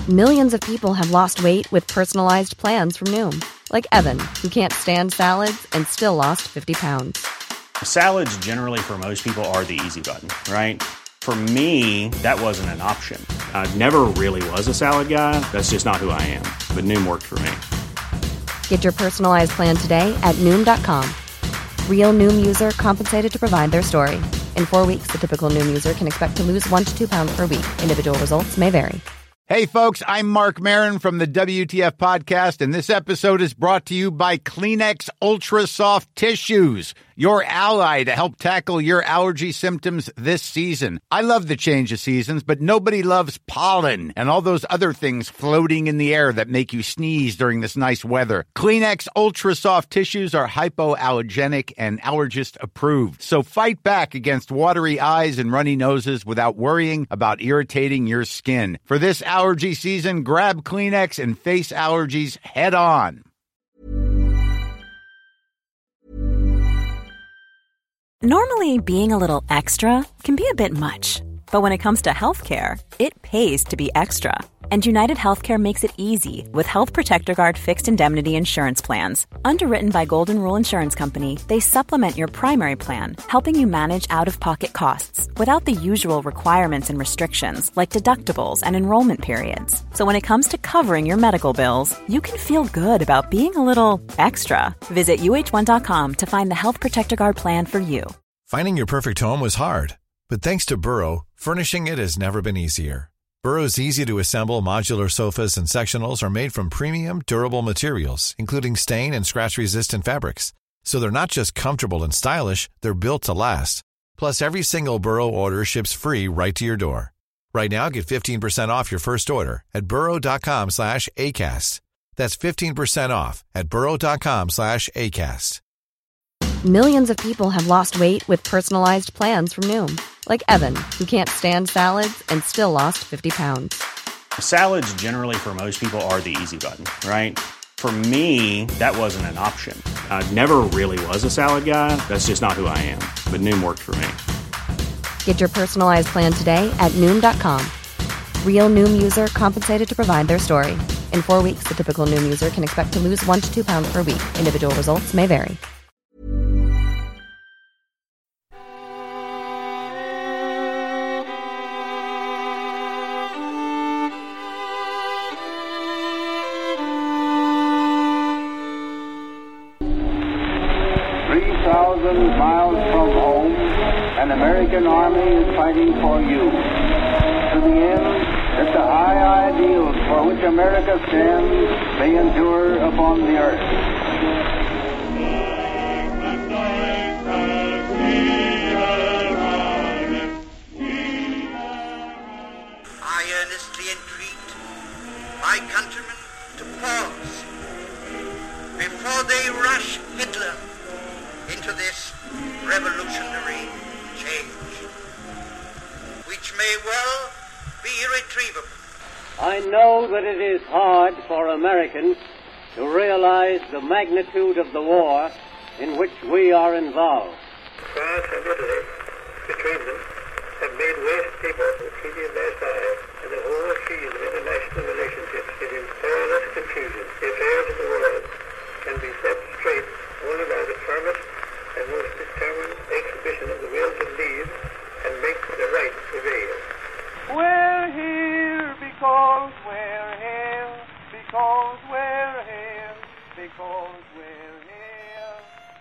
Millions of people have lost weight with personalized plans from Noom. Like Evan, who can't stand salads and still lost 50 pounds. Salads generally for most people are the easy button, right? For me, that wasn't an option. I never really was a salad guy. That's just not who I am. But Noom worked for me. Get your personalized plan today at Noom.com. Real Noom user compensated to provide their story. In 4 weeks, the typical Noom user can expect to lose 1 to 2 pounds per week. Individual results may vary. Hey, folks, I'm Mark Maron from the WTF Podcast, and this episode is brought to you by Kleenex Ultra Soft Tissues, your ally to help tackle your allergy symptoms this season. I love the change of seasons, but nobody loves pollen and all those other things floating in the air that make you sneeze during this nice weather. Kleenex Ultra Soft Tissues are hypoallergenic and allergist approved, so fight back against watery eyes and runny noses without worrying about irritating your skin. For this allergy season, grab Kleenex and face allergies head on. Normally, being a little extra can be a bit much, but when it comes to healthcare, it pays to be extra. And United Healthcare makes it easy with Health Protector Guard fixed indemnity insurance plans. Underwritten by Golden Rule Insurance Company, they supplement your primary plan, helping you manage out-of-pocket costs without the usual requirements and restrictions like deductibles and enrollment periods. So when it comes to covering your medical bills, you can feel good about being a little extra. Visit uh1.com to find the Health Protector Guard plan for you. Finding your perfect home was hard, but thanks to Burrow, furnishing it has never been easier. Burrow's easy-to-assemble modular sofas and sectionals are made from premium, durable materials, including stain and scratch-resistant fabrics. So they're not just comfortable and stylish, they're built to last. Plus, every single Burrow order ships free right to your door. Right now, get 15% off your first order at burrow.com/ACAST. That's 15% off at burrow.com/ACAST. Millions of people have lost weight with personalized plans from Noom. Like Evan, who can't stand salads and still lost 50 pounds. Salads generally for most people are the easy button, right? For me, that wasn't an option. I never really was a salad guy. That's just not who I am. But Noom worked for me. Get your personalized plan today at Noom.com. Real Noom user compensated to provide their story. In 4 weeks, the typical Noom user can expect to lose 1 to 2 pounds per week. Individual results may vary. Miles from home, an American army is fighting for you. To the end that the high ideals for which America stands may endure upon the earth. I earnestly entreat my countrymen to pause before they rush Hitler into this revolutionary change, which may well be irretrievable. I know that it is hard for Americans to realize the magnitude of the war in which we are involved. France and Italy, between them, have made waste paper the Treaty of Versailles, and the whole field of international relationships is in perilous confusion. The affairs of the world can be set straight only by the firmest and most determined exhibition of the will to lead and make the right prevail. We're here because we're here, because we're here, because we're here.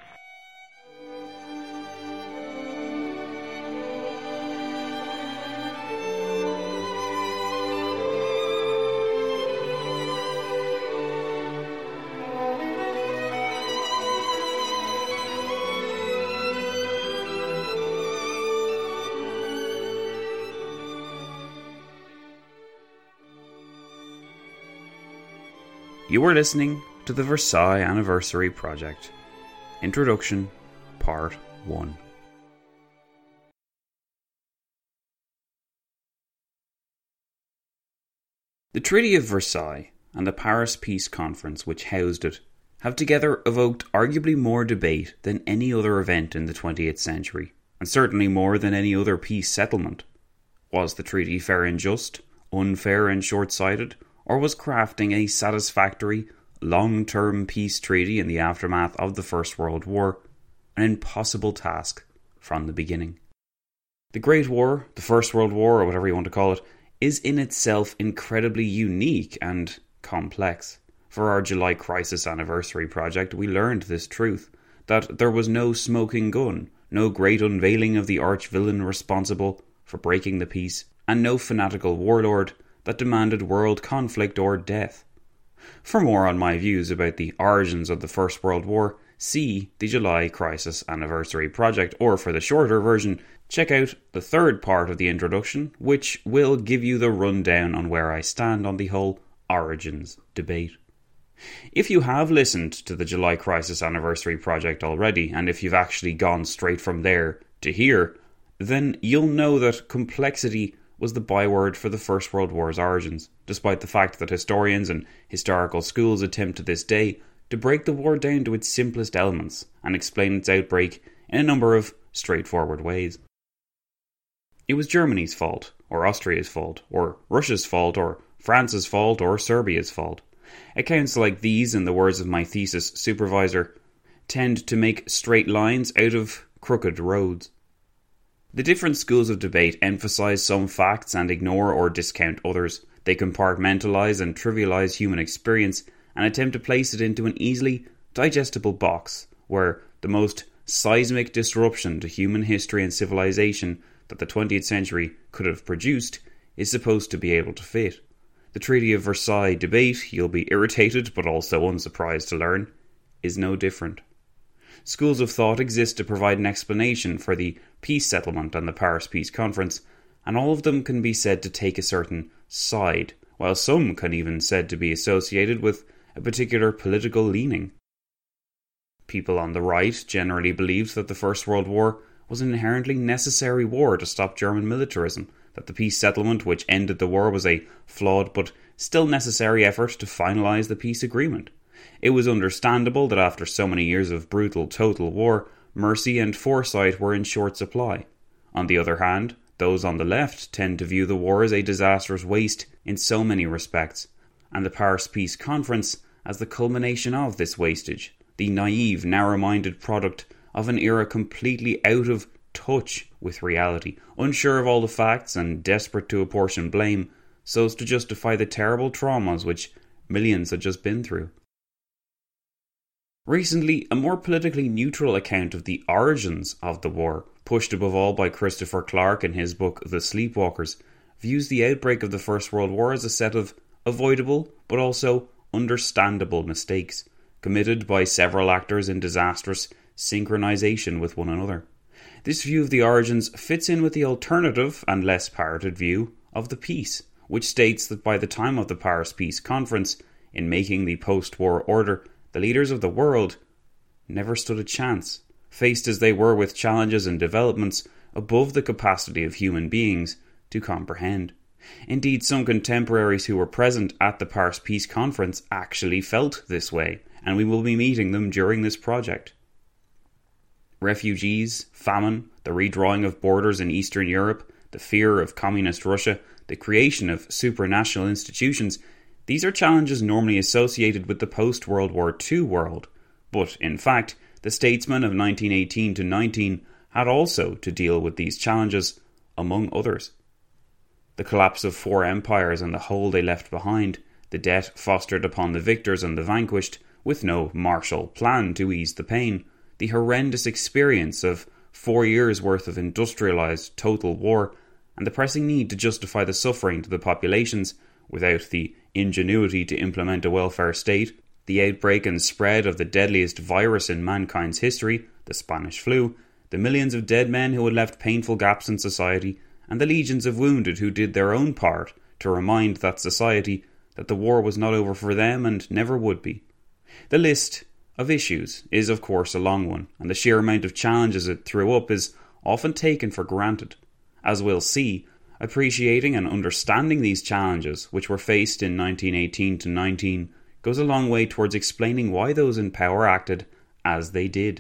You are listening to the Versailles Anniversary Project. Introduction, Part 1. The Treaty of Versailles and the Paris Peace Conference which housed it have together evoked arguably more debate than any other event in the 20th century, and certainly more than any other peace settlement. Was the treaty fair and just, unfair and short-sighted, or was crafting a satisfactory, long-term peace treaty in the aftermath of the First World War an impossible task from the beginning. The Great War, the First World War, or whatever you want to call it, is in itself incredibly unique and complex. For our July Crisis Anniversary project, we learned this truth, that there was no smoking gun, no great unveiling of the arch-villain responsible for breaking the peace, and no fanatical warlord that demanded world conflict or death. For more on my views about the origins of the First World War, see the July Crisis Anniversary project, or for the shorter version, check out the third part of the introduction, which will give you the rundown on where I stand on the whole origins debate. If you have listened to the July Crisis Anniversary project already, and if you've actually gone straight from there to here, then you'll know that complexity was the byword for the First World War's origins, despite the fact that historians and historical schools attempt to this day to break the war down to its simplest elements and explain its outbreak in a number of straightforward ways. It was Germany's fault, or Austria's fault, or Russia's fault, or France's fault, or Serbia's fault. Accounts like these, in the words of my thesis supervisor, tend to make straight lines out of crooked roads. The different schools of debate emphasize some facts and ignore or discount others. They compartmentalize and trivialize human experience and attempt to place it into an easily digestible box where the most seismic disruption to human history and civilization that the 20th century could have produced is supposed to be able to fit. The Treaty of Versailles debate, you'll be irritated but also unsurprised to learn, is no different. Schools of thought exist to provide an explanation for the peace settlement and the Paris Peace Conference, and all of them can be said to take a certain side, while some can even said to be associated with a particular political leaning. People on the right generally believed that the First World War was an inherently necessary war to stop German militarism, that the peace settlement which ended the war was a flawed but still necessary effort to finalise the peace agreement. It was understandable that after so many years of brutal total war, mercy and foresight were in short supply. On the other hand, those on the left tend to view the war as a disastrous waste in so many respects, and the Paris Peace Conference as the culmination of this wastage, the naive, narrow-minded product of an era completely out of touch with reality, unsure of all the facts and desperate to apportion blame so as to justify the terrible traumas which millions had just been through. Recently, a more politically neutral account of the origins of the war, pushed above all by Christopher Clark in his book The Sleepwalkers, views the outbreak of the First World War as a set of avoidable but also understandable mistakes, committed by several actors in disastrous synchronization with one another. This view of the origins fits in with the alternative and less parroted view of the peace, which states that by the time of the Paris Peace Conference, in making the post-war order, the leaders of the world never stood a chance, faced as they were with challenges and developments above the capacity of human beings to comprehend. Indeed, some contemporaries who were present at the Paris Peace Conference actually felt this way, and we will be meeting them during this project. Refugees, famine, the redrawing of borders in Eastern Europe, the fear of communist Russia, the creation of supranational institutions, these are challenges normally associated with the post-World War II world, but in fact, the statesmen of 1918 to 19 had also to deal with these challenges, among others. The collapse of four empires and the hole they left behind, the debt fostered upon the victors and the vanquished, with no Marshall Plan to ease the pain, the horrendous experience of 4 years' worth of industrialised total war, and the pressing need to justify the suffering to the populations without the ingenuity to implement a welfare state, the outbreak and spread of the deadliest virus in mankind's history, the Spanish flu, the millions of dead men who had left painful gaps in society, and the legions of wounded who did their own part to remind that society that the war was not over for them and never would be. The list of issues is of course a long one, and the sheer amount of challenges it threw up is often taken for granted. As we'll see, appreciating and understanding these challenges which were faced in 1918 to 19 goes a long way towards explaining why those in power acted as they did.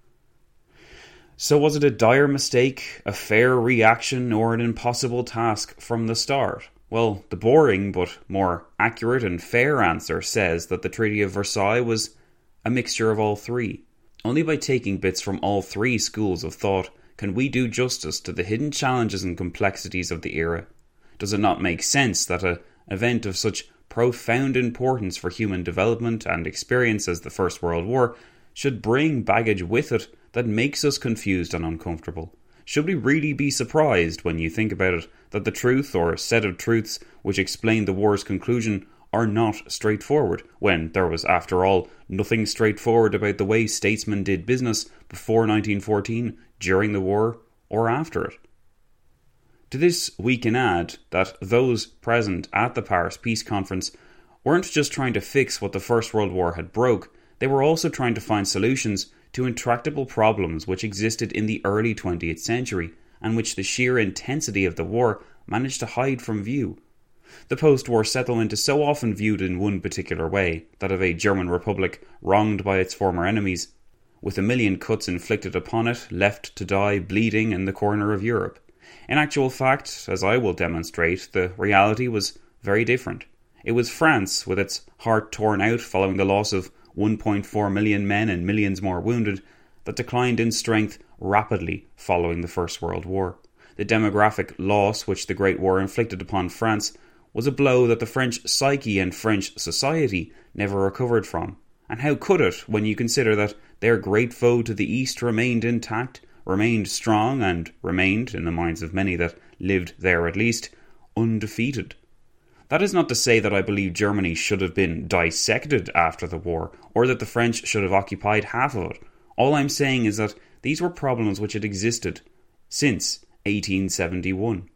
So was it a dire mistake, a fair reaction, or an impossible task from the start? Well, the boring but more accurate and fair answer says that the Treaty of Versailles was a mixture of all three. Only by taking bits from all three schools of thought can we do justice to the hidden challenges and complexities of the era. Does it not make sense that an event of such profound importance for human development and experience as the First World War should bring baggage with it that makes us confused and uncomfortable? Should we really be surprised, when you think about it, that the truth or set of truths which explain the war's conclusion are not straightforward, when there was, after all, nothing straightforward about the way statesmen did business before 1914, during the war, or after it? To this we can add that those present at the Paris Peace Conference weren't just trying to fix what the First World War had broke, they were also trying to find solutions to intractable problems which existed in the early 20th century, and which the sheer intensity of the war managed to hide from view. The post-war settlement is so often viewed in one particular way, that of a German republic wronged by its former enemies, with 1 million cuts inflicted upon it, left to die bleeding in the corner of Europe. In actual fact, as I will demonstrate, the reality was very different. It was France, with its heart torn out following the loss of 1.4 million men and millions more wounded, that declined in strength rapidly following the First World War. The demographic loss which the Great War inflicted upon France was a blow that the French psyche and French society never recovered from. And how could it, when you consider that their great foe to the east remained intact, remained strong, and remained, in the minds of many that lived there at least, undefeated? That is not to say that I believe Germany should have been dissected after the war, or that the French should have occupied half of it. All I'm saying is that these were problems which had existed since 1871.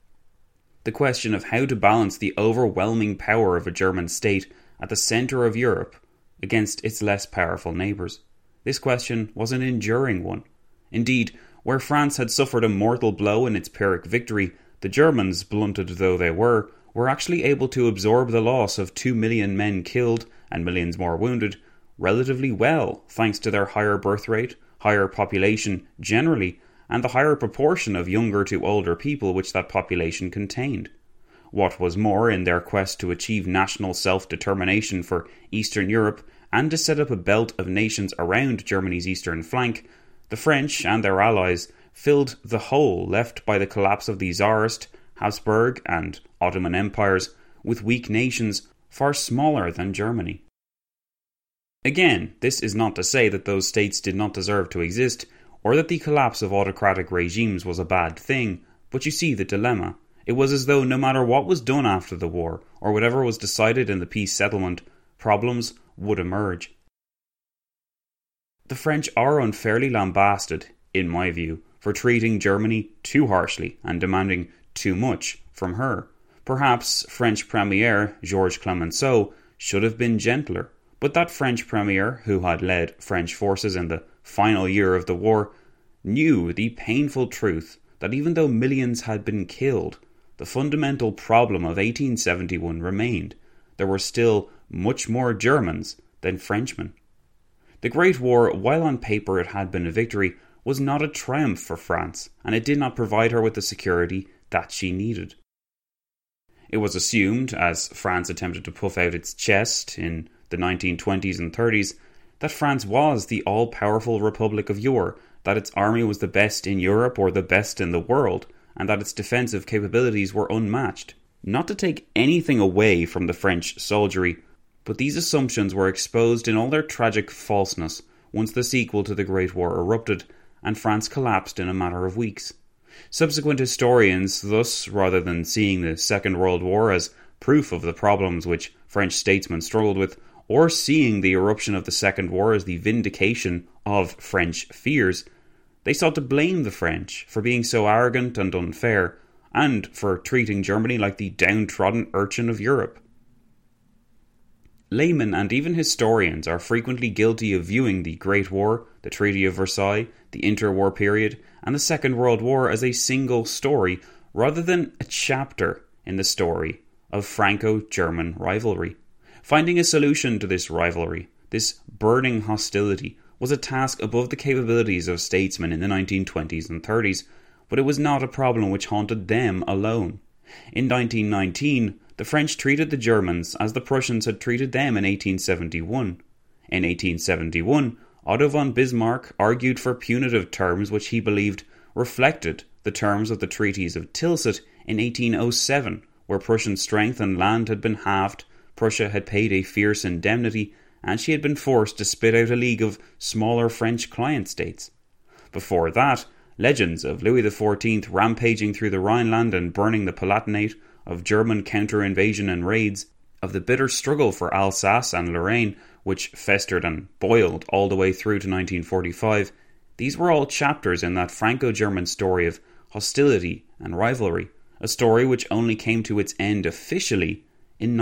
The question of how to balance the overwhelming power of a German state at the centre of Europe against its less powerful neighbours. This question was an enduring one. Indeed, where France had suffered a mortal blow in its Pyrrhic victory, the Germans, blunted though they were actually able to absorb the loss of 2 million men killed and millions more wounded relatively well, thanks to their higher birth rate, higher population generally, and the higher proportion of younger to older people which that population contained. What was more, in their quest to achieve national self-determination for Eastern Europe and to set up a belt of nations around Germany's eastern flank, the French and their allies filled the hole left by the collapse of the Tsarist, Habsburg and Ottoman empires with weak nations far smaller than Germany. Again, this is not to say that those states did not deserve to exist, or that the collapse of autocratic regimes was a bad thing, but you see the dilemma. It was as though no matter what was done after the war, or whatever was decided in the peace settlement, problems would emerge. The French are unfairly lambasted, in my view, for treating Germany too harshly and demanding too much from her. Perhaps French Premier Georges Clemenceau should have been gentler, but that French Premier, who had led French forces in the final year of the war, knew the painful truth that even though millions had been killed, the fundamental problem of 1871 remained. There were still much more Germans than Frenchmen. The Great War, while on paper it had been a victory, was not a triumph for France, and it did not provide her with the security that she needed. It was assumed, as France attempted to puff out its chest in the 1920s and 30s, that France was the all-powerful Republic of yore, that its army was the best in Europe or the best in the world, and that its defensive capabilities were unmatched. Not to take anything away from the French soldiery, but these assumptions were exposed in all their tragic falseness once the sequel to the Great War erupted and France collapsed in a matter of weeks. Subsequent historians, thus, rather than seeing the Second World War as proof of the problems which French statesmen struggled with, or seeing the eruption of the Second War as the vindication of French fears, they sought to blame the French for being so arrogant and unfair, and for treating Germany like the downtrodden urchin of Europe. Laymen and even historians are frequently guilty of viewing the Great War, the Treaty of Versailles, the interwar period, and the Second World War as a single story, rather than a chapter in the story of Franco-German rivalry. Finding a solution to this rivalry, this burning hostility, was a task above the capabilities of statesmen in the 1920s and 30s, but it was not a problem which haunted them alone. In 1919, the French treated the Germans as the Prussians had treated them in 1871. In 1871, Otto von Bismarck argued for punitive terms which he believed reflected the terms of the treaties of Tilsit in 1807, where Prussian strength and land had been halved, Prussia had paid a fierce indemnity, and she had been forced to spit out a league of smaller French client states. Before that, legends of Louis XIV rampaging through the Rhineland and burning the Palatinate, of German counter-invasion and raids, of the bitter struggle for Alsace and Lorraine, which festered and boiled all the way through to 1945, these were all chapters in that Franco-German story of hostility and rivalry, a story which only came to its end officially in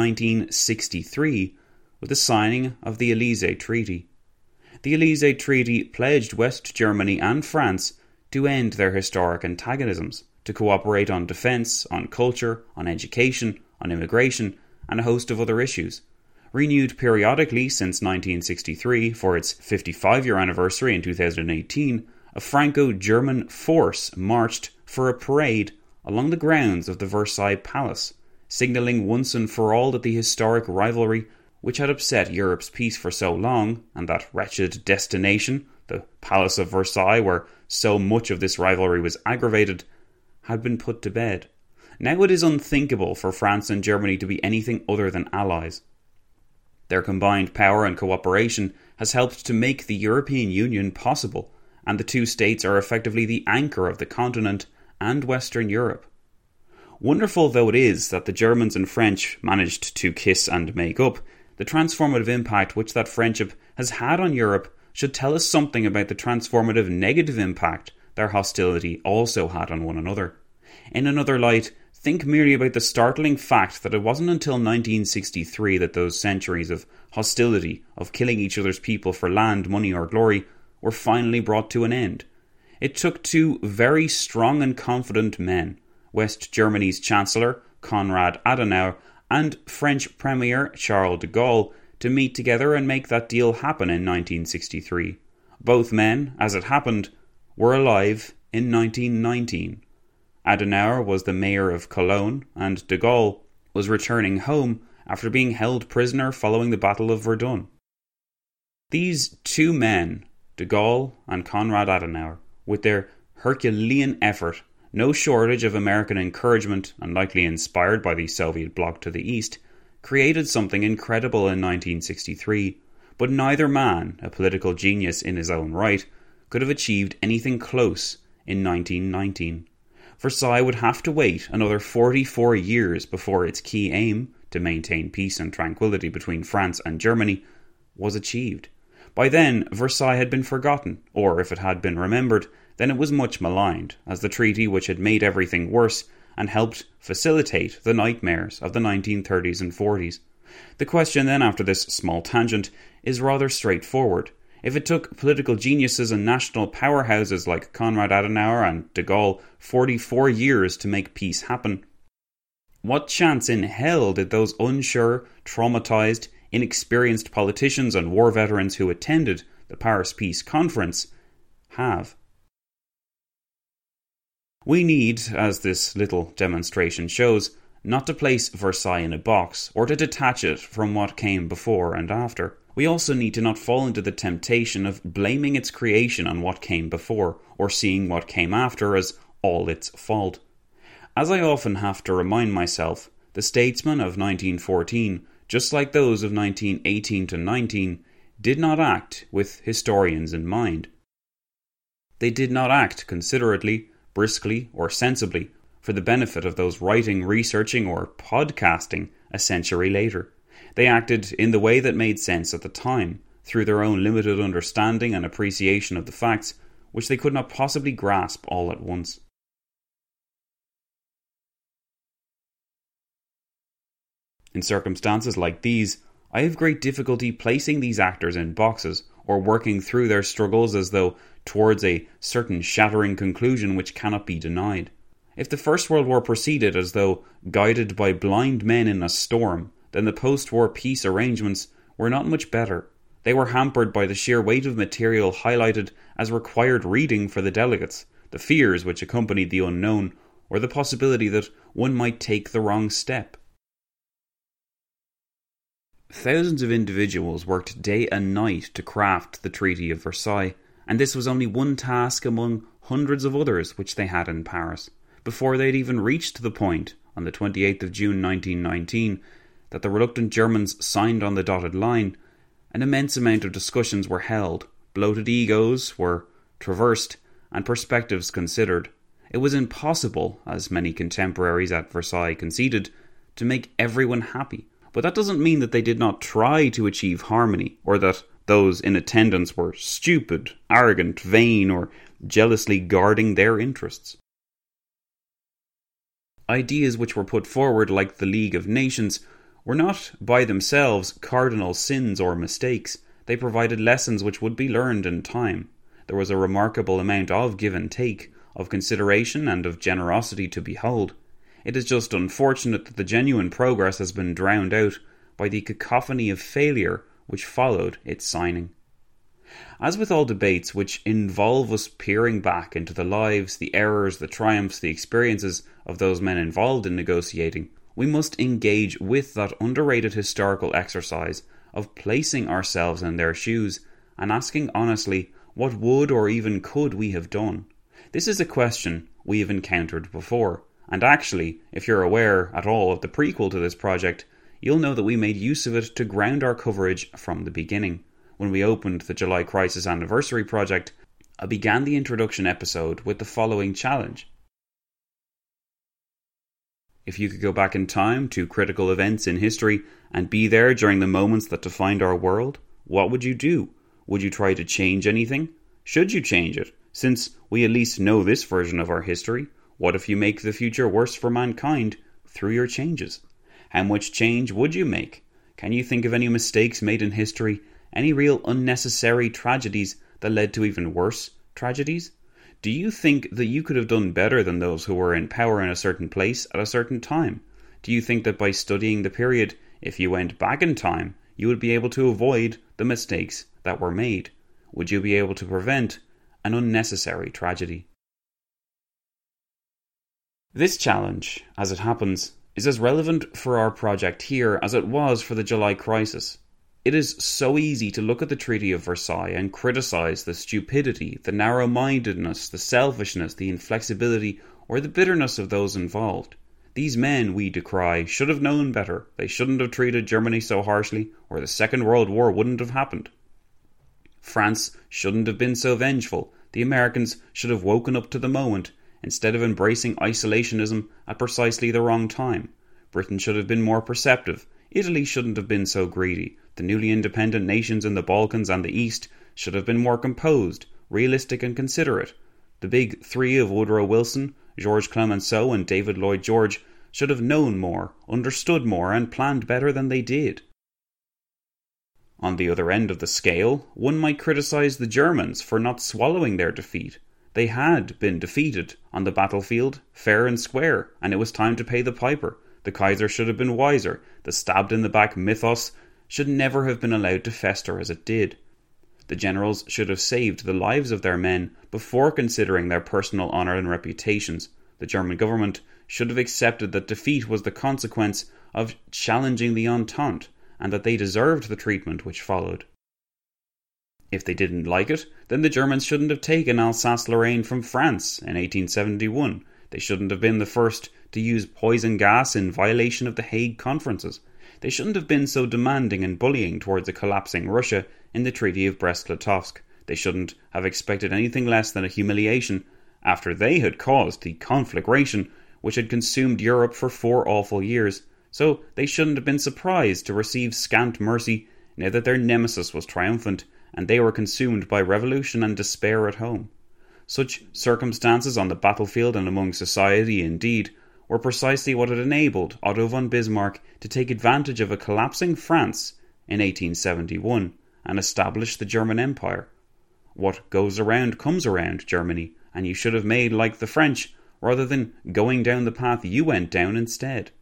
1963 with the signing of the Élysée Treaty. The Élysée Treaty pledged West Germany and France to end their historic antagonisms, to cooperate on defence, on culture, on education, on immigration, and a host of other issues. Renewed periodically since 1963 for its 55-year anniversary in 2018, a Franco-German force marched for a parade along the grounds of the Versailles Palace, signalling once and for all that the historic rivalry which had upset Europe's peace for so long, and that wretched destination, the Palace of Versailles, where so much of this rivalry was aggravated, had been put to bed. Now it is unthinkable for France and Germany to be anything other than allies. Their combined power and cooperation has helped to make the European Union possible, and the two states are effectively the anchor of the continent and Western Europe. Wonderful though it is that the Germans and French managed to kiss and make up, the transformative impact which that friendship has had on Europe should tell us something about the transformative negative impact their hostility also had on one another. In another light, think merely about the startling fact that it wasn't until 1963 that those centuries of hostility, of killing each other's people for land, money or glory, were finally brought to an end. It took two very strong and confident men, West Germany's Chancellor, Konrad Adenauer, and French Premier Charles de Gaulle, to meet together and make that deal happen in 1963. Both men, as it happened, were alive in 1919. Adenauer was the mayor of Cologne, and de Gaulle was returning home after being held prisoner following the Battle of Verdun. These two men, de Gaulle and Konrad Adenauer, with their Herculean effort, no shortage of American encouragement and likely inspired by the Soviet bloc to the east, created something incredible in 1963, but neither man, a political genius in his own right, could have achieved anything close in 1919. Versailles would have to wait another 44 years before its key aim, to maintain peace and tranquility between France and Germany, was achieved. By then, Versailles had been forgotten, or if it had been remembered, then it was much maligned, as the treaty which had made everything worse and helped facilitate the nightmares of the 1930s and 40s. The question then, after this small tangent, is rather straightforward. If it took political geniuses and national powerhouses like Konrad Adenauer and de Gaulle 44 years to make peace happen, what chance in hell did those unsure, traumatized, inexperienced politicians and war veterans who attended the Paris Peace Conference have? We need, as this little demonstration shows, not to place Versailles in a box or to detach it from what came before and after. We also need to not fall into the temptation of blaming its creation on what came before or seeing what came after as all its fault. As I often have to remind myself, the statesmen of 1914, just like those of 1918 to 19, did not act with historians in mind. They did not act considerately, briskly or sensibly for the benefit of those writing, researching or podcasting a century later. They acted in the way that made sense at the time, through their own limited understanding and appreciation of the facts, which they could not possibly grasp all at once. In circumstances like these, I have great difficulty placing these actors in boxes or working through their struggles as though towards a certain shattering conclusion which cannot be denied. If the First World War proceeded as though guided by blind men in a storm, then the post-war peace arrangements were not much better. They were hampered by the sheer weight of material highlighted as required reading for the delegates, the fears which accompanied the unknown, or the possibility that one might take the wrong step. Thousands of individuals worked day and night to craft the Treaty of Versailles, and this was only one task among hundreds of others which they had in Paris, before they had even reached the point, on the 28th of June 1919, that the reluctant Germans signed on the dotted line. An immense amount of discussions were held, bloated egos were traversed, and perspectives considered. It was impossible, as many contemporaries at Versailles conceded, to make everyone happy. But that doesn't mean that they did not try to achieve harmony, or that those in attendance were stupid, arrogant, vain, or jealously guarding their interests. Ideas which were put forward, like the League of Nations, were not by themselves cardinal sins or mistakes. They provided lessons which would be learned in time. There was a remarkable amount of give and take, of consideration and of generosity to behold. It is just unfortunate that the genuine progress has been drowned out by the cacophony of failure which followed its signing. As with all debates which involve us peering back into the lives, the errors, the triumphs, the experiences of those men involved in negotiating, we must engage with that underrated historical exercise of placing ourselves in their shoes and asking honestly, what would or even could we have done? This is a question we have encountered before. And actually, if you're aware at all of the prequel to this project, you'll know that we made use of it to ground our coverage from the beginning. When we opened the July Crisis Anniversary project, I began the introduction episode with the following challenge. If you could go back in time to critical events in history and be there during the moments that defined our world, what would you do? Would you try to change anything? Should you change it? Since we at least know this version of our history, what if you make the future worse for mankind through your changes? How much change would you make? Can you think of any mistakes made in history? Any real unnecessary tragedies that led to even worse tragedies? Do you think that you could have done better than those who were in power in a certain place at a certain time? Do you think that by studying the period, if you went back in time, you would be able to avoid the mistakes that were made? Would you be able to prevent an unnecessary tragedy? This challenge, as it happens, is as relevant for our project here as it was for the July Crisis. It is so easy to look at the Treaty of Versailles and criticise the stupidity, the narrow-mindedness, the selfishness, the inflexibility, or the bitterness of those involved. These men, we decry, should have known better. They shouldn't have treated Germany so harshly, or the Second World War wouldn't have happened. France shouldn't have been so vengeful. The Americans should have woken up to the moment, instead of embracing isolationism at precisely the wrong time. Britain should have been more perceptive. Italy shouldn't have been so greedy. The newly independent nations in the Balkans and the East should have been more composed, realistic and considerate. The big three of Woodrow Wilson, Georges Clemenceau and David Lloyd George should have known more, understood more and planned better than they did. On the other end of the scale, one might criticise the Germans for not swallowing their defeat. They had been defeated on the battlefield, fair and square, and it was time to pay the piper. The Kaiser should have been wiser. The stabbed-in-the-back mythos should never have been allowed to fester as it did. The generals should have saved the lives of their men before considering their personal honour and reputations. The German government should have accepted that defeat was the consequence of challenging the Entente, and that they deserved the treatment which followed. If they didn't like it, then the Germans shouldn't have taken Alsace-Lorraine from France in 1871. They shouldn't have been the first to use poison gas in violation of the Hague Conferences. They shouldn't have been so demanding and bullying towards a collapsing Russia in the Treaty of Brest-Litovsk. They shouldn't have expected anything less than a humiliation after they had caused the conflagration which had consumed Europe for 4 awful years. So they shouldn't have been surprised to receive scant mercy now that their nemesis was triumphant and they were consumed by revolution and despair at home. Such circumstances on the battlefield and among society, indeed, were precisely what had enabled Otto von Bismarck to take advantage of a collapsing France in 1871 and establish the German Empire. What goes around comes around, Germany, and you should have made like the French rather than going down the path you went down instead.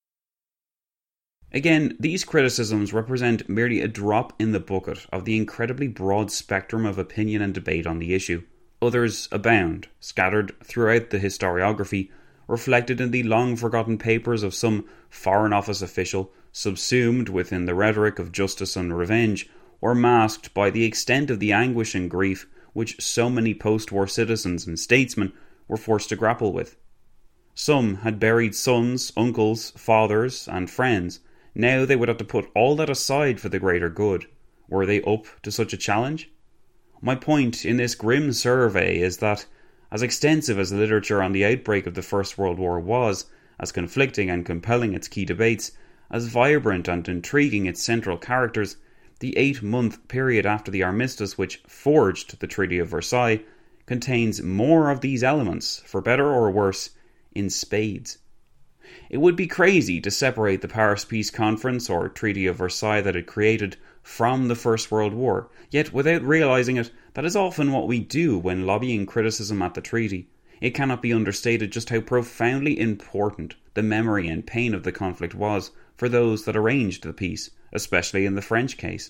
Again, these criticisms represent merely a drop in the bucket of the incredibly broad spectrum of opinion and debate on the issue. Others abound, scattered throughout the historiography, reflected in the long-forgotten papers of some Foreign Office official, subsumed within the rhetoric of justice and revenge, or masked by the extent of the anguish and grief which so many post-war citizens and statesmen were forced to grapple with. Some had buried sons, uncles, fathers, and friends. Now they would have to put all that aside for the greater good. Were they up to such a challenge? My point in this grim survey is that, as extensive as the literature on the outbreak of the First World War was, as conflicting and compelling its key debates, as vibrant and intriguing its central characters, the 8-month period after the armistice which forged the Treaty of Versailles contains more of these elements, for better or worse, in spades. It would be crazy to separate the Paris Peace Conference or Treaty of Versailles that it created from the First World War, yet without realising it, that is often what we do when lobbying criticism at the treaty. It cannot be understated just how profoundly important the memory and pain of the conflict was for those that arranged the peace, especially in the French case.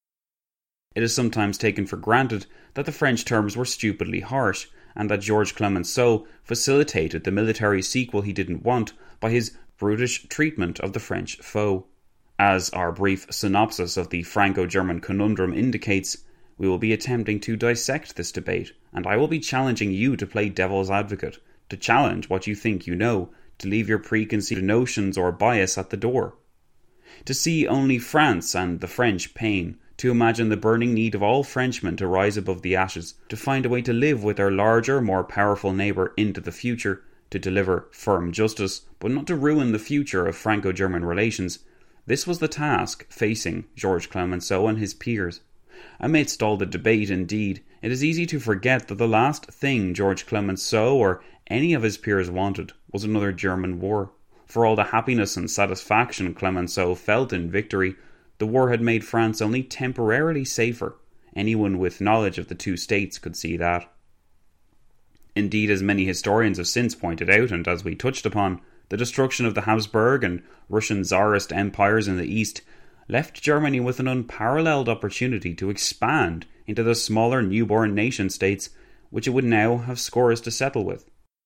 It is sometimes taken for granted that the French terms were stupidly harsh, and that Georges Clemenceau facilitated the military sequel he didn't want by his brutish treatment of the French foe. As our brief synopsis of the Franco-German conundrum indicates, we will be attempting to dissect this debate, and I will be challenging you to play devil's advocate, to challenge what you think you know, to leave your preconceived notions or bias at the door. To see only France and the French pain, to imagine the burning need of all Frenchmen to rise above the ashes, to find a way to live with their larger, more powerful neighbour into the future, to deliver firm justice, but not to ruin the future of Franco-German relations. This was the task facing Georges Clemenceau and his peers. Amidst all the debate, indeed, it is easy to forget that the last thing Georges Clemenceau or any of his peers wanted was another German war. For all the happiness and satisfaction Clemenceau felt in victory, the war had made France only temporarily safer. Anyone with knowledge of the two states could see that. Indeed, as many historians have since pointed out, and as we touched upon, the destruction of the Habsburg and Russian Tsarist empires in the East left Germany with an unparalleled opportunity to expand into the smaller newborn nation-states which it would now have scores to settle with.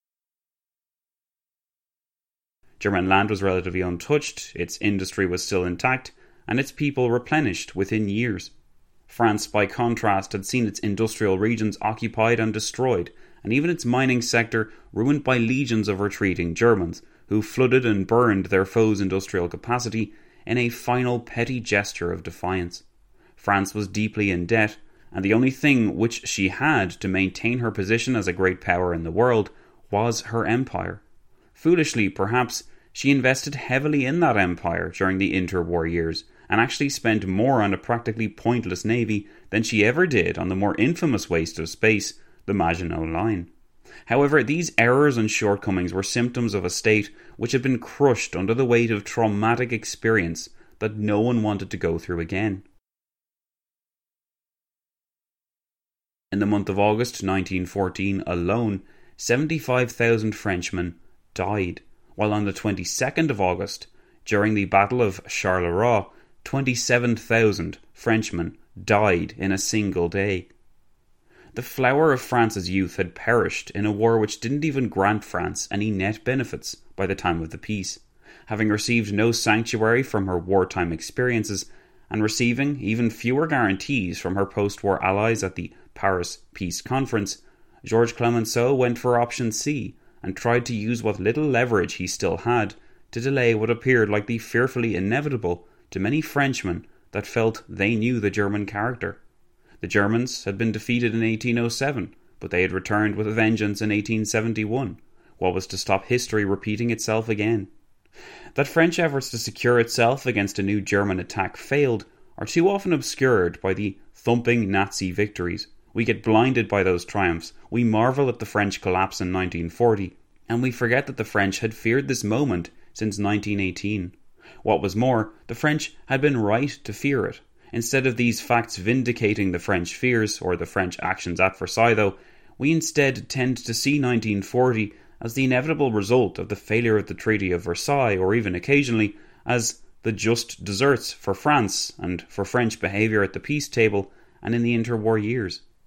German land was relatively untouched, its industry was still intact, and its people replenished within years. France, by contrast, had seen its industrial regions occupied and destroyed, and even its mining sector ruined by legions of retreating Germans, who flooded and burned their foes' industrial capacity in a final petty gesture of defiance. France was deeply in debt, and the only thing which she had to maintain her position as a great power in the world was her empire. Foolishly, perhaps, she invested heavily in that empire during the interwar years, and actually spent more on a practically pointless navy than she ever did on the more infamous waste of space, the Maginot Line. However, these errors and shortcomings were symptoms of a state which had been crushed under the weight of traumatic experience that no one wanted to go through again. In the month of August 1914 alone, 75,000 Frenchmen died, while on the 22nd of August, during the Battle of Charleroi, 27,000 Frenchmen died in a single day. The flower of France's youth had perished in a war which didn't even grant France any net benefits by the time of the peace, having received no sanctuary from her wartime experiences and receiving even fewer guarantees from her post-war allies at the Paris Peace Conference. Georges Clemenceau went for option C and tried to use what little leverage he still had to delay what appeared like the fearfully inevitable to many Frenchmen that felt they knew the German character. The Germans had been defeated in 1807, but they had returned with a vengeance in 1871. What was to stop history repeating itself again? That French efforts to secure itself against a new German attack failed are too often obscured by the thumping Nazi victories. We get blinded by those triumphs, we marvel at the French collapse in 1940, and we forget that the French had feared this moment since 1918. What was more, the French had been right to fear it. Instead of these facts vindicating the French fears, or the French actions at Versailles though, we instead tend to see 1940 as the inevitable result of the failure of the Treaty of Versailles, or even occasionally as the just deserts for France and for French behaviour at the peace table and in the interwar years.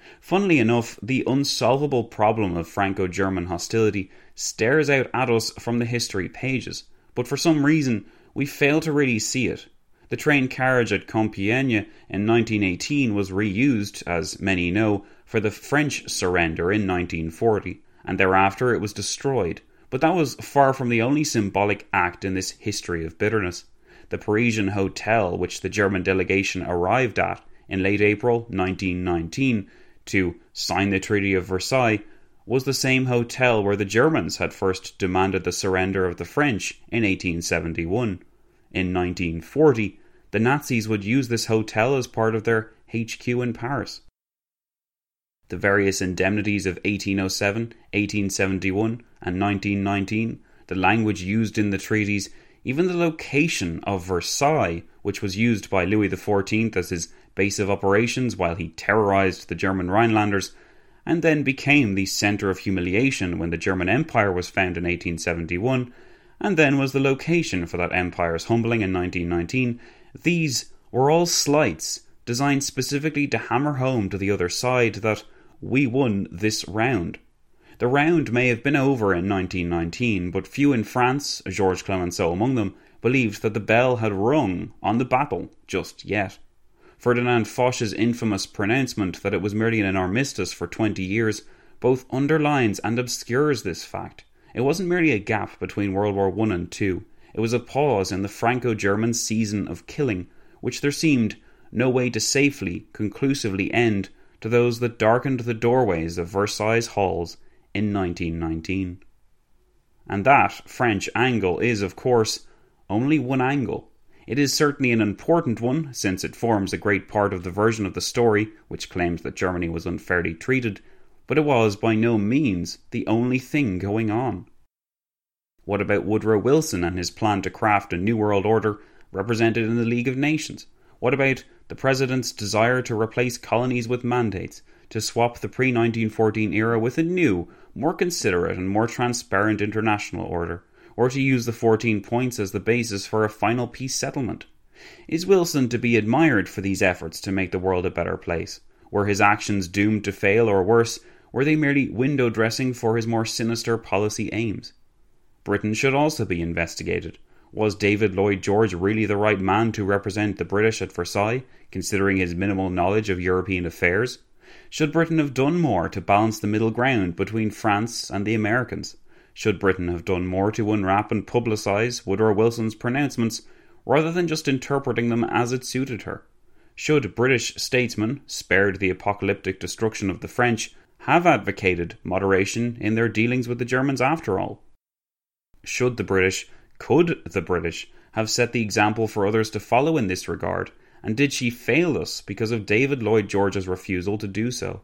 Funnily enough, the unsolvable problem of Franco-German hostility stares out at us from the history pages, but for some reason we fail to really see it. The train carriage at Compiègne in 1918 was reused, as many know, for the French surrender in 1940, and thereafter it was destroyed. But that was far from the only symbolic act in this history of bitterness. The Parisian hotel which the German delegation arrived at in late April 1919 to sign the Treaty of Versailles was the same hotel where the Germans had first demanded the surrender of the French in 1871. In 1940, the Nazis would use this hotel as part of their HQ in Paris. The various indemnities of 1807, 1871 and 1919, the language used in the treaties, even the location of Versailles, which was used by Louis XIV as his base of operations while he terrorized the German Rhinelanders, and then became the centre of humiliation when the German Empire was found in 1871, and then was the location for that empire's humbling in 1919, these were all slights designed specifically to hammer home to the other side that we won this round. The round may have been over in 1919, but few in France, Georges Clemenceau among them, believed that the bell had rung on the battle just yet. Ferdinand Foch's infamous pronouncement that it was merely an armistice for 20 years both underlines and obscures this fact. It wasn't merely a gap between World War I and II. It was a pause in the Franco-German season of killing, which there seemed no way to safely, conclusively end to those that darkened the doorways of Versailles halls in 1919. And that French angle is, of course, only one angle. It is certainly an important one, since it forms a great part of the version of the story which claims that Germany was unfairly treated, but it was by no means the only thing going on. What about Woodrow Wilson and his plan to craft a new world order represented in the League of Nations? What about the President's desire to replace colonies with mandates, to swap the pre-1914 era with a new, more considerate and more transparent international order, or to use the 14 points as the basis for a final peace settlement? Is Wilson to be admired for these efforts to make the world a better place? Were his actions doomed to fail, or worse, were they merely window dressing for his more sinister policy aims? Britain should also be investigated. Was David Lloyd George really the right man to represent the British at Versailles, considering his minimal knowledge of European affairs? Should Britain have done more to balance the middle ground between France and the Americans? Should Britain have done more to unwrap and publicise Woodrow Wilson's pronouncements, rather than just interpreting them as it suited her? Should British statesmen, spared the apocalyptic destruction of the French, have advocated moderation in their dealings with the Germans after all? Could the British have set the example for others to follow in this regard, and did she fail us because of David Lloyd George's refusal to do so?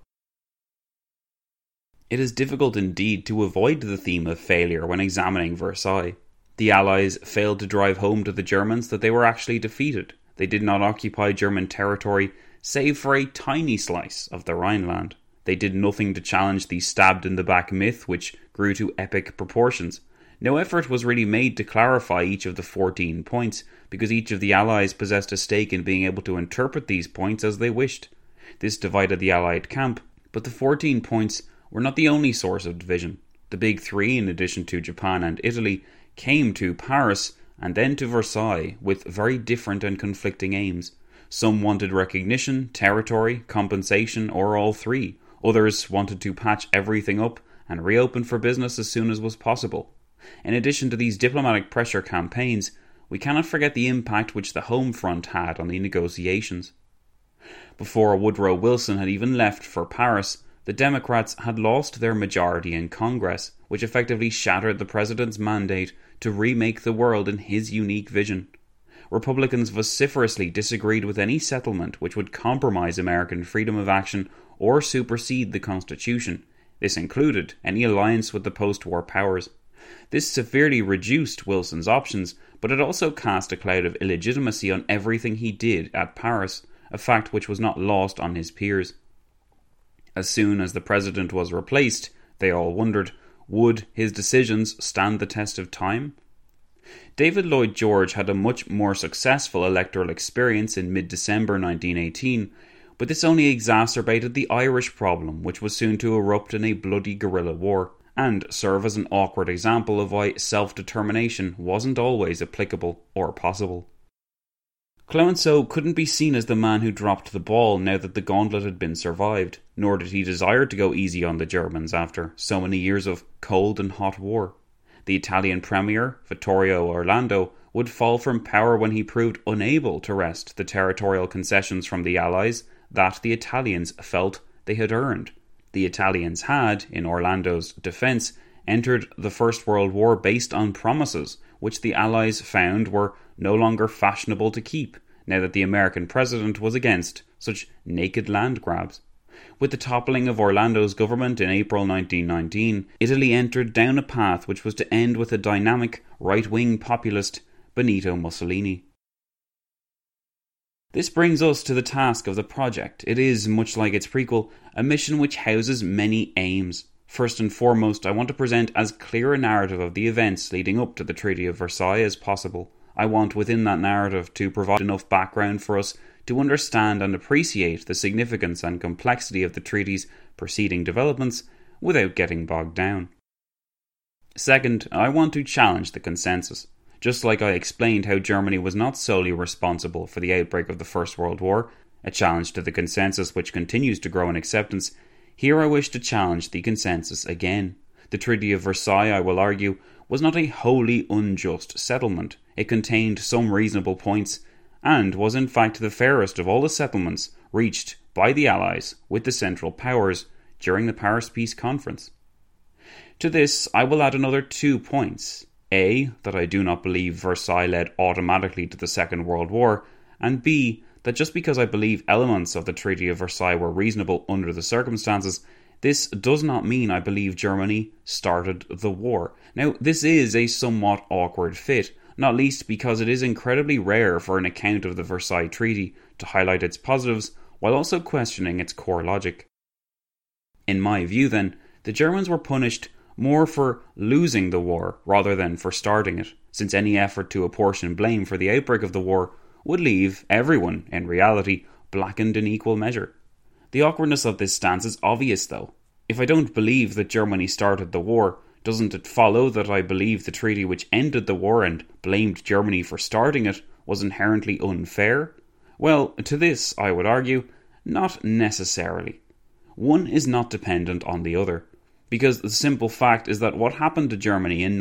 It is difficult indeed to avoid the theme of failure when examining Versailles. The Allies failed to drive home to the Germans that they were actually defeated. They did not occupy German territory save for a tiny slice of the Rhineland. They did nothing to challenge the stabbed-in-the-back myth which grew to epic proportions. No effort was really made to clarify each of the 14 points, because each of the Allies possessed a stake in being able to interpret these points as they wished. This divided the Allied camp, but the 14 points were not the only source of division. The big three, in addition to Japan and Italy, came to Paris and then to Versailles with very different and conflicting aims. Some wanted recognition, territory, compensation, or all three. Others wanted to patch everything up and reopen for business as soon as was possible. In addition to these diplomatic pressure campaigns, we cannot forget the impact which the home front had on the negotiations. Before Woodrow Wilson had even left for Paris, the Democrats had lost their majority in Congress, which effectively shattered the president's mandate to remake the world in his unique vision. Republicans vociferously disagreed with any settlement which would compromise American freedom of action or supersede the Constitution. This included any alliance with the post-war powers. This severely reduced Wilson's options, but it also cast a cloud of illegitimacy on everything he did at Paris, a fact which was not lost on his peers. As soon as the president was replaced, they all wondered, would his decisions stand the test of time? David Lloyd George had a much more successful electoral experience in mid-December 1918, but this only exacerbated the Irish problem, which was soon to erupt in a bloody guerrilla war, and serve as an awkward example of why self-determination wasn't always applicable or possible. Clemenceau couldn't be seen as the man who dropped the ball now that the gauntlet had been survived, nor did he desire to go easy on the Germans after so many years of cold and hot war. The Italian premier, Vittorio Orlando, would fall from power when he proved unable to wrest the territorial concessions from the Allies that the Italians felt they had earned. The Italians had, in Orlando's defence, entered the First World War based on promises which the Allies found were no longer fashionable to keep, now that the American president was against such naked land grabs. With the toppling of Orlando's government in April 1919, Italy entered down a path which was to end with a dynamic, right-wing populist Benito Mussolini. This brings us to the task of the project. It is, much like its prequel, a mission which houses many aims. First and foremost, I want to present as clear a narrative of the events leading up to the Treaty of Versailles as possible. I want within that narrative to provide enough background for us to understand and appreciate the significance and complexity of the treaty's preceding developments without getting bogged down. Second, I want to challenge the consensus. Just like I explained how Germany was not solely responsible for the outbreak of the First World War, a challenge to the consensus which continues to grow in acceptance, here I wish to challenge the consensus again. The Treaty of Versailles, I will argue, was not a wholly unjust settlement. It contained some reasonable points, and was in fact the fairest of all the settlements reached by the Allies with the Central Powers during the Paris Peace Conference. To this, I will add another 2 points. A, that I do not believe Versailles led automatically to the Second World War, and B, that just because I believe elements of the Treaty of Versailles were reasonable under the circumstances, this does not mean I believe Germany started the war. Now, this is a somewhat awkward fit, not least because it is incredibly rare for an account of the Versailles Treaty to highlight its positives while also questioning its core logic. In my view, then, the Germans were punished more for losing the war rather than for starting it, since any effort to apportion blame for the outbreak of the war would leave everyone, in reality, blackened in equal measure. The awkwardness of this stance is obvious, though. If I don't believe that Germany started the war, doesn't it follow that I believe the treaty which ended the war and blamed Germany for starting it was inherently unfair? Well, to this, I would argue, not necessarily. One is not dependent on the other, because the simple fact is that what happened to Germany in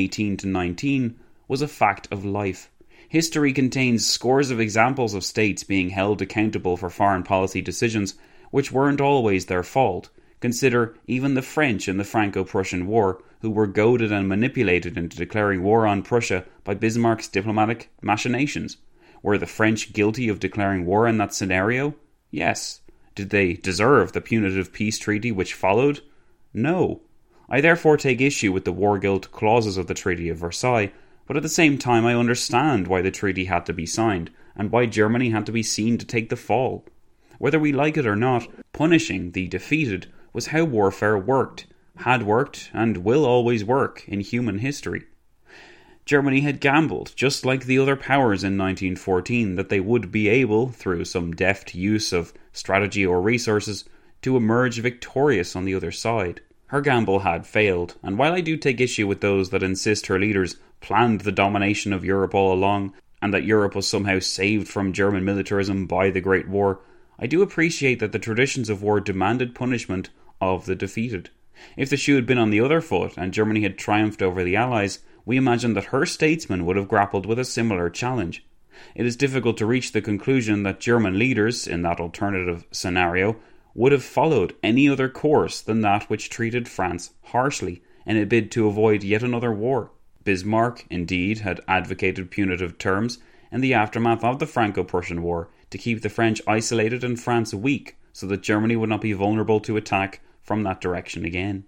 1918-19 was a fact of life. History contains scores of examples of states being held accountable for foreign policy decisions which weren't always their fault. Consider even the French in the Franco-Prussian War, who were goaded and manipulated into declaring war on Prussia by Bismarck's diplomatic machinations. Were the French guilty of declaring war in that scenario? Yes. Did they deserve the punitive peace treaty which followed? No. I therefore take issue with the war guilt clauses of the Treaty of Versailles, but at the same time I understand why the treaty had to be signed, and why Germany had to be seen to take the fall. Whether we like it or not, punishing the defeated was how warfare worked, had worked, and will always work in human history. Germany had gambled, just like the other powers in 1914, that they would be able, through some deft use of strategy or resources, to emerge victorious on the other side. Her gamble had failed, and while I do take issue with those that insist her leaders planned the domination of Europe all along, and that Europe was somehow saved from German militarism by the Great War, I do appreciate that the traditions of war demanded punishment of the defeated. If the shoe had been on the other foot, and Germany had triumphed over the Allies, we imagine that her statesmen would have grappled with a similar challenge. It is difficult to reach the conclusion that German leaders, in that alternative scenario, would have followed any other course than that which treated France harshly in a bid to avoid yet another war. Bismarck, indeed, had advocated punitive terms in the aftermath of the Franco-Prussian War to keep the French isolated and France weak, so that Germany would not be vulnerable to attack from that direction again.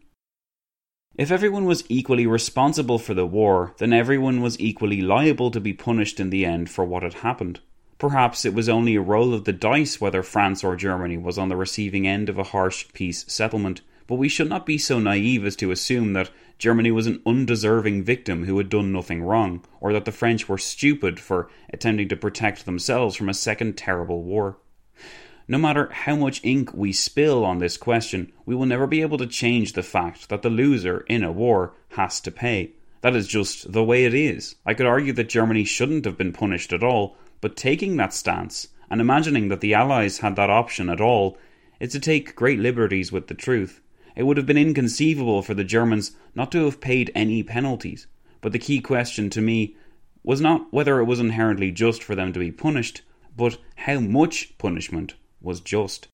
If everyone was equally responsible for the war, then everyone was equally liable to be punished in the end for what had happened. Perhaps it was only a roll of the dice whether France or Germany was on the receiving end of a harsh peace settlement, but we should not be so naive as to assume that Germany was an undeserving victim who had done nothing wrong, or that the French were stupid for attempting to protect themselves from a second terrible war. No matter how much ink we spill on this question, we will never be able to change the fact that the loser in a war has to pay. That is just the way it is. I could argue that Germany shouldn't have been punished at all, but taking that stance, and imagining that the Allies had that option at all, is to take great liberties with the truth. It would have been inconceivable for the Germans not to have paid any penalties, but the key question to me was not whether it was inherently just for them to be punished, but how much punishment was just.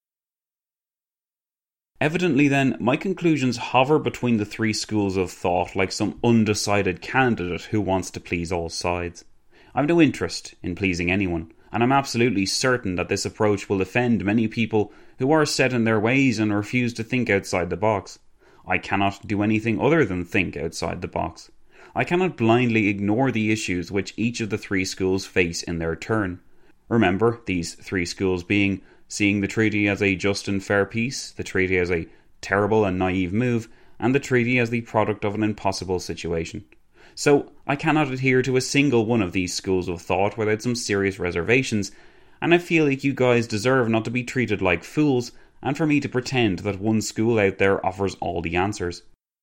Evidently then, my conclusions hover between the three schools of thought like some undecided candidate who wants to please all sides. I have no interest in pleasing anyone, and I'm absolutely certain that this approach will offend many people who are set in their ways and refuse to think outside the box. I cannot do anything other than think outside the box. I cannot blindly ignore the issues which each of the three schools face in their turn. Remember, these three schools being seeing the treaty as a just and fair peace, the treaty as a terrible and naive move, and the treaty as the product of an impossible situation. So, I cannot adhere to a single one of these schools of thought without some serious reservations, and I feel like you guys deserve not to be treated like fools, and for me to pretend that one school out there offers all the answers.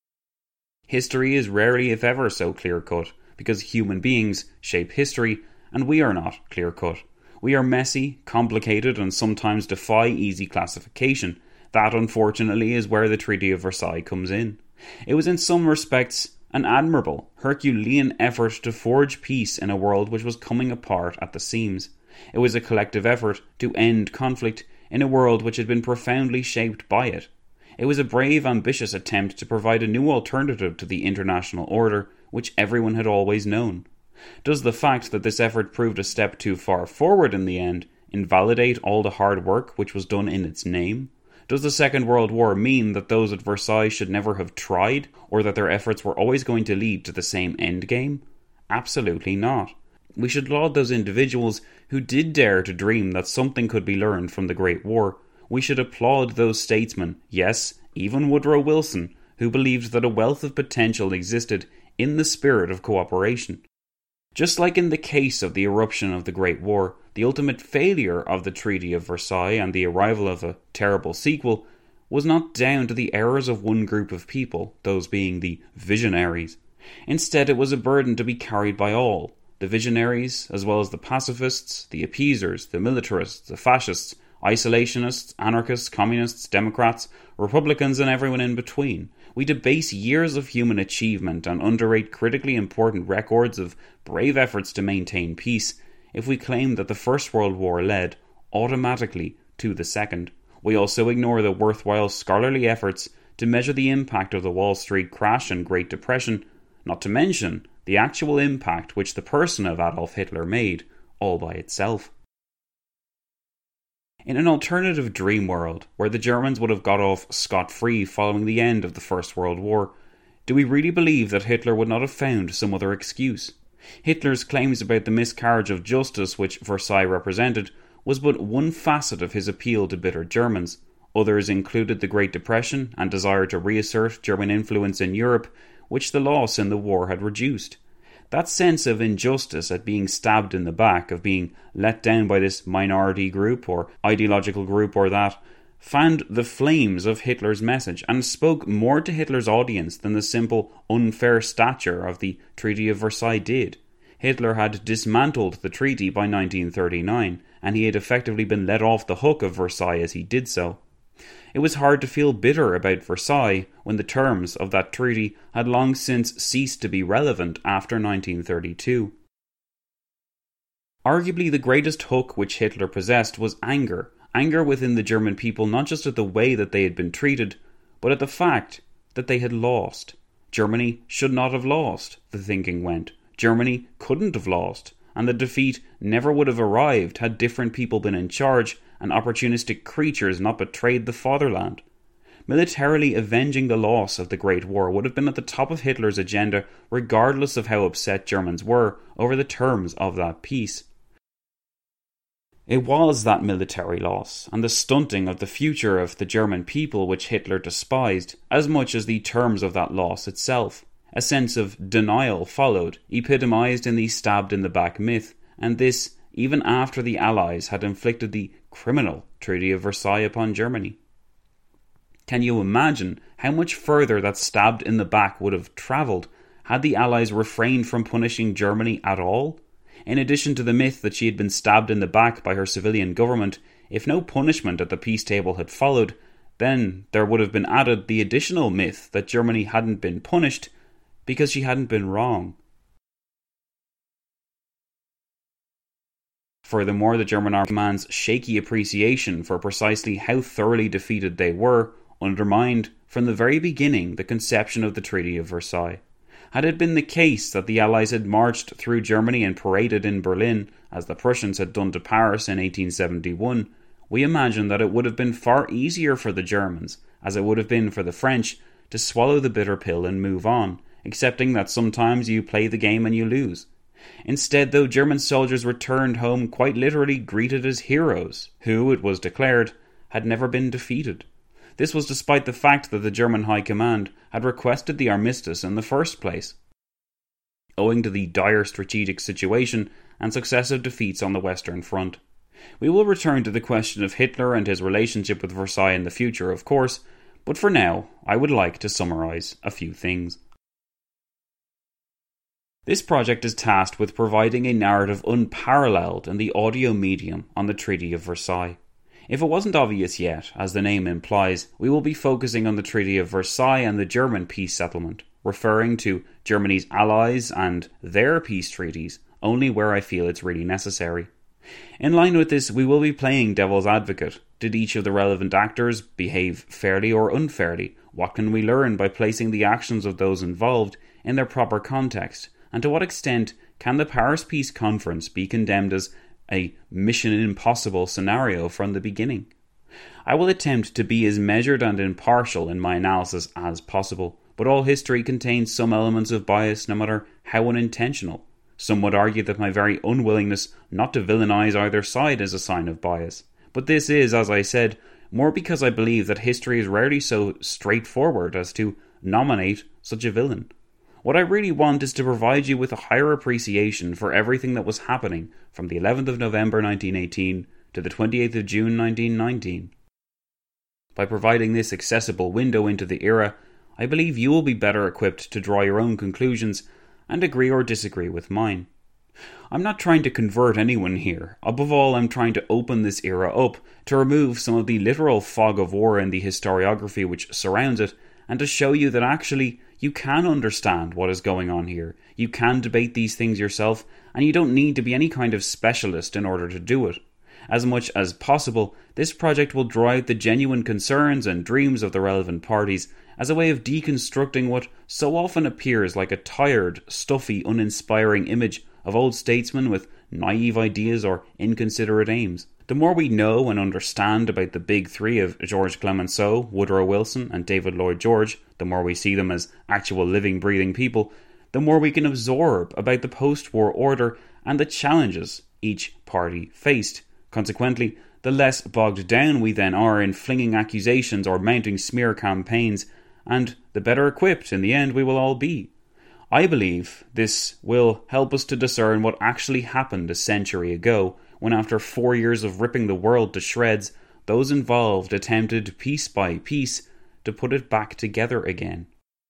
History is rarely, if ever, so clear-cut, because human beings shape history, and we are not clear-cut. We are messy, complicated, and sometimes defy easy classification. That, unfortunately, is where the Treaty of Versailles comes in. It was in some respects an admirable, Herculean effort to forge peace in a world which was coming apart at the seams. It was a collective effort to end conflict in a world which had been profoundly shaped by it. It was a brave, ambitious attempt to provide a new alternative to the international order which everyone had always known. Does the fact that this effort proved a step too far forward in the end invalidate all the hard work which was done in its name? Does the Second World War mean that those at Versailles should never have tried, or that their efforts were always going to lead to the same endgame? Absolutely not. We should laud those individuals who did dare to dream that something could be learned from the Great War. We should applaud those statesmen, yes, even Woodrow Wilson, who believed that a wealth of potential existed in the spirit of cooperation. Just like in the case of the eruption of the Great War, the ultimate failure of the Treaty of Versailles and the arrival of a terrible sequel was not down to the errors of one group of people, those being the visionaries. Instead, it was a burden to be carried by all, the visionaries as well as the pacifists, the appeasers, the militarists, the fascists, isolationists, anarchists, communists, Democrats, Republicans, and everyone in between. We debase years of human achievement and underrate critically important records of brave efforts to maintain peace if we claim that the First World War led automatically to the Second. We also ignore the worthwhile scholarly efforts to measure the impact of the Wall Street crash and Great Depression, not to mention the actual impact which the person of Adolf Hitler made all by itself. In an alternative dream world, where the Germans would have got off scot-free following the end of the First World War, do we really believe that Hitler would not have found some other excuse? Hitler's claims about the miscarriage of justice which Versailles represented was but one facet of his appeal to bitter Germans. Others included the Great Depression and desire to reassert German influence in Europe, which the loss in the war had reduced. That sense of injustice at being stabbed in the back, of being let down by this minority group or ideological group or that, fanned the flames of Hitler's message and spoke more to Hitler's audience than the simple, unfair stature of the Treaty of Versailles did. Hitler had dismantled the treaty by 1939, and he had effectively been let off the hook of Versailles as he did so. It was hard to feel bitter about Versailles when the terms of that treaty had long since ceased to be relevant after 1932. Arguably the greatest hook which Hitler possessed was anger. Anger within the German people, not just at the way that they had been treated, but at the fact that they had lost. Germany should not have lost, the thinking went. Germany couldn't have lost, and the defeat never would have arrived had different people been in charge and opportunistic creatures not betrayed the fatherland. Militarily avenging the loss of the Great War would have been at the top of Hitler's agenda, regardless of how upset Germans were over the terms of that peace. It was that military loss and the stunting of the future of the German people which Hitler despised, as much as the terms of that loss itself. A sense of denial followed, epitomized in the stabbed-in-the-back myth, and this even after the Allies had inflicted the criminal Treaty of Versailles upon Germany. Can you imagine how much further that stabbed in the back would have travelled had the Allies refrained from punishing Germany at all? In addition to the myth that she had been stabbed in the back by her civilian government, if no punishment at the peace table had followed, then there would have been added the additional myth that Germany hadn't been punished because she hadn't been wrong. Furthermore, the German Army Command's shaky appreciation for precisely how thoroughly defeated they were undermined from the very beginning the conception of the Treaty of Versailles. Had it been the case that the Allies had marched through Germany and paraded in Berlin, as the Prussians had done to Paris in 1871, we imagine that it would have been far easier for the Germans, as it would have been for the French, to swallow the bitter pill and move on, accepting that sometimes you play the game and you lose. Instead, though, German soldiers returned home quite literally greeted as heroes, who, it was declared, had never been defeated. This was despite the fact that the German High Command had requested the armistice in the first place, owing to the dire strategic situation and successive defeats on the Western Front. We will return to the question of Hitler and his relationship with Versailles in the future, of course, but for now, I would like to summarise a few things. This project is tasked with providing a narrative unparalleled in the audio medium on the Treaty of Versailles. If it wasn't obvious yet, as the name implies, we will be focusing on the Treaty of Versailles and the German peace settlement, referring to Germany's allies and their peace treaties only where I feel it's really necessary. In line with this, we will be playing devil's advocate. Did each of the relevant actors behave fairly or unfairly? What can we learn by placing the actions of those involved in their proper context? And to what extent can the Paris Peace Conference be condemned as a mission impossible scenario from the beginning? I will attempt to be as measured and impartial in my analysis as possible, but all history contains some elements of bias, no matter how unintentional. Some would argue that my very unwillingness not to villainize either side is a sign of bias. But this is, as I said, more because I believe that history is rarely so straightforward as to nominate such a villain. What I really want is to provide you with a higher appreciation for everything that was happening from the 11th of November 1918 to the 28th of June 1919. By providing this accessible window into the era, I believe you will be better equipped to draw your own conclusions and agree or disagree with mine. I'm not trying to convert anyone here. Above all, I'm trying to open this era up, to remove some of the literal fog of war and the historiography which surrounds it, and to show you that actually you can understand what is going on here. You can debate these things yourself, and you don't need to be any kind of specialist in order to do it. As much as possible, this project will draw out the genuine concerns and dreams of the relevant parties as a way of deconstructing what so often appears like a tired, stuffy, uninspiring image of old statesmen with naive ideas or inconsiderate aims. The more we know and understand about the big three of George Clemenceau, Woodrow Wilson and David Lloyd George, the more we see them as actual living, breathing people, the more we can absorb about the post-war order and the challenges each party faced. Consequently, the less bogged down we then are in flinging accusations or mounting smear campaigns, and the better equipped in the end we will all be. I believe this will help us to discern what actually happened a century ago, when after 4 years of ripping the world to shreds, those involved attempted piece by piece to put it back together again.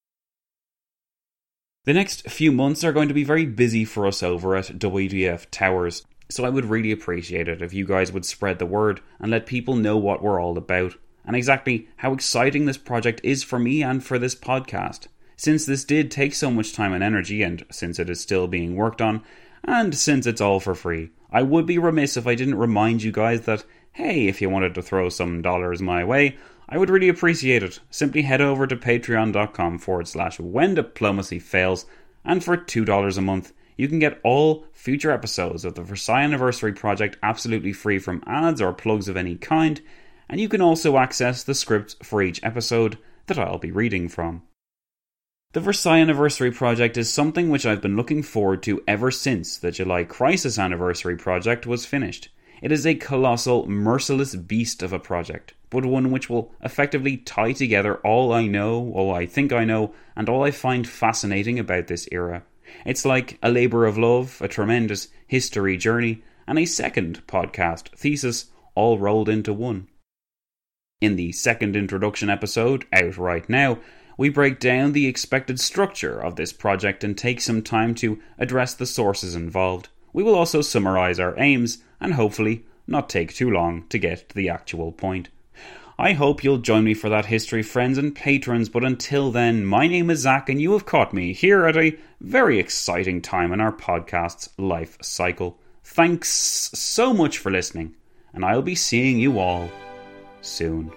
The next few months are going to be very busy for us over at WTF Towers, so I would really appreciate it if you guys would spread the word and let people know what we're all about, and exactly how exciting this project is for me and for this podcast. Since this did take so much time and energy, and since it is still being worked on, and since it's all for free, I would be remiss if I didn't remind you guys that, hey, if you wanted to throw some dollars my way, I would really appreciate it. Simply head over to patreon.com/whendiplomacyfails, and for $2 a month, you can get all future episodes of the Versailles Anniversary Project absolutely free from ads or plugs of any kind, and you can also access the scripts for each episode that I'll be reading from. The Versailles Anniversary Project is something which I've been looking forward to ever since the July Crisis Anniversary Project was finished. It is a colossal, merciless beast of a project, but one which will effectively tie together all I know, all I think I know, and all I find fascinating about this era. It's like a labour of love, a tremendous history journey, and a second podcast thesis, all rolled into one. In the second introduction episode, out right now, we break down the expected structure of this project and take some time to address the sources involved. We will also summarise our aims and hopefully not take too long to get to the actual point. I hope you'll join me for that history, friends and patrons, but until then, my name is Zach and you have caught me here at a very exciting time in our podcast's life cycle. Thanks so much for listening, and I'll be seeing you all soon.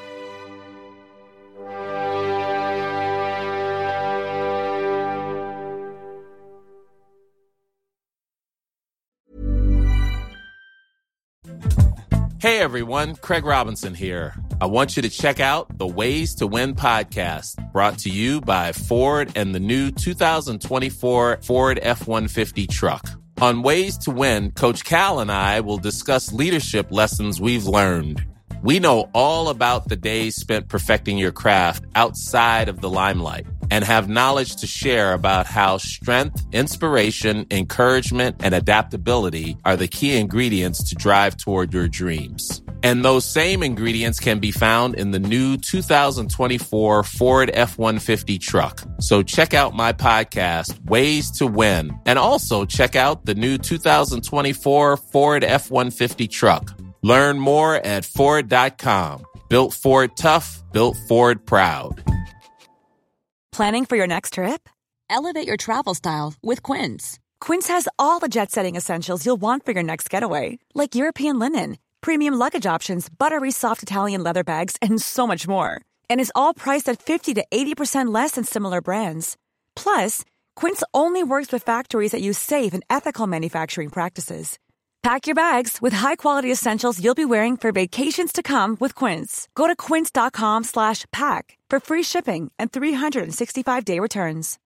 Hey everyone, Craig Robinson here. I want you to check out the Ways to Win podcast, brought to you by Ford and the new 2024 Ford F-150 truck. On Ways to Win, Coach Cal and I will discuss leadership lessons we've learned. We know all about the days spent perfecting your craft outside of the limelight and have knowledge to share about how strength, inspiration, encouragement, and adaptability are the key ingredients to drive toward your dreams. And those same ingredients can be found in the new 2024 Ford F-150 truck. So check out my podcast, Ways to Win, and also check out the new 2024 Ford F-150 truck. Learn more at Ford.com. Built Ford tough, built Ford proud. Planning for your next trip? Elevate your travel style with Quince. Quince has all the jet-setting essentials you'll want for your next getaway, like European linen, premium luggage options, buttery soft Italian leather bags, and so much more. And is all priced at 50 to 80% less than similar brands. Plus, Quince only works with factories that use safe and ethical manufacturing practices. Pack your bags with high-quality essentials you'll be wearing for vacations to come with Quince. Go to quince.com/pack for free shipping and 365-day returns.